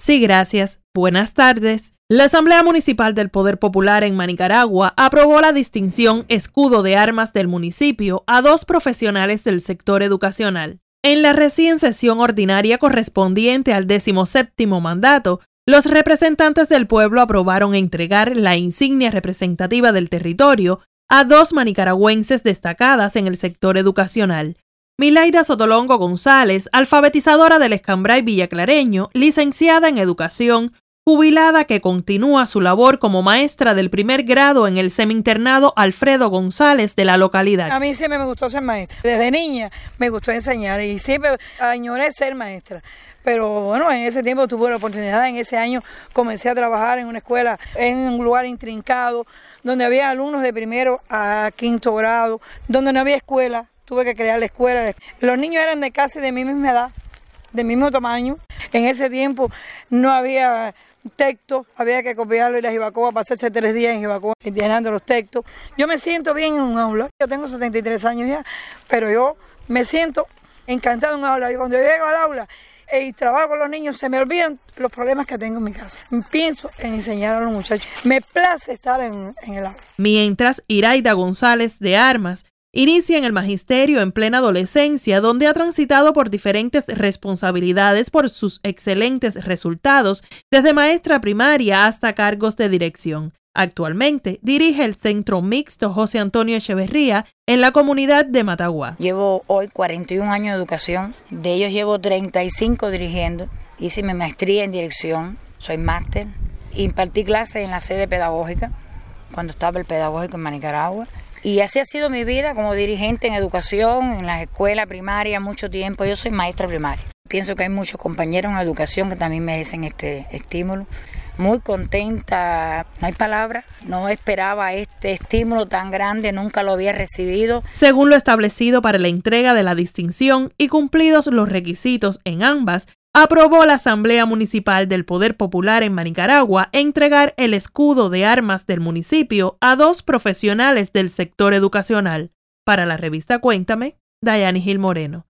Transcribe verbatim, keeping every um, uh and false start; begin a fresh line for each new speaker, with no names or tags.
Sí, gracias. Buenas tardes. La Asamblea Municipal del Poder Popular en Manicaragua aprobó la distinción Escudo de Armas del municipio a dos profesionales del sector educacional. En la recién sesión ordinaria correspondiente al decimoséptimo mandato, los representantes del pueblo aprobaron entregar la insignia representativa del territorio a dos manicaragüenses destacadas en el sector educacional. Milaida Sotolongo González, alfabetizadora del Escambray Villaclareño, licenciada en educación, jubilada que continúa su labor como maestra del primer grado en el semi-internado Alfredo González de la localidad.
A mí siempre me gustó ser maestra. Desde niña me gustó enseñar y siempre añoré ser maestra. Pero bueno, en ese tiempo tuve la oportunidad, en ese año comencé a trabajar en una escuela, en un lugar intrincado, donde había alumnos de primero a quinto grado, donde no había escuela. Tuve que crear la escuela. Los niños eran de casi de mi misma edad, de mismo tamaño. En ese tiempo no había textos, había que copiarlo y la Jibacoa, pasarse tres días en Jibacoa llenando los textos. Yo me siento bien en un aula. Yo tengo setenta y tres años ya, pero yo me siento encantado en un aula. Y cuando yo llego al aula y trabajo con los niños, se me olvidan los problemas que tengo en mi casa. Pienso en enseñar a los muchachos. Me place estar en, en el aula.
Mientras, Iraida González de Armas inicia en el magisterio en plena adolescencia, donde ha transitado por diferentes responsabilidades por sus excelentes resultados, desde maestra primaria hasta cargos de dirección. Actualmente dirige el Centro Mixto José Antonio Echeverría en la comunidad de Matagua.
Llevo hoy cuarenta y un años de educación, de ellos llevo treinta y cinco dirigiendo. Hice mi maestría en dirección, soy máster. Impartí clases en la sede pedagógica, cuando estaba el pedagógico en Manicaragua. Y así ha sido mi vida como dirigente en educación, en la escuela primaria, mucho tiempo. Yo soy maestra primaria. Pienso que hay muchos compañeros en educación que también merecen este estímulo. Muy contenta, no hay palabras, no esperaba este estímulo tan grande, nunca lo había recibido.
Según lo establecido para la entrega de la distinción y cumplidos los requisitos en ambas, aprobó la Asamblea Municipal del Poder Popular en Manicaragua entregar el escudo de armas del municipio a dos profesionales del sector educacional. Para la revista Cuéntame, Dayani Gil Moreno.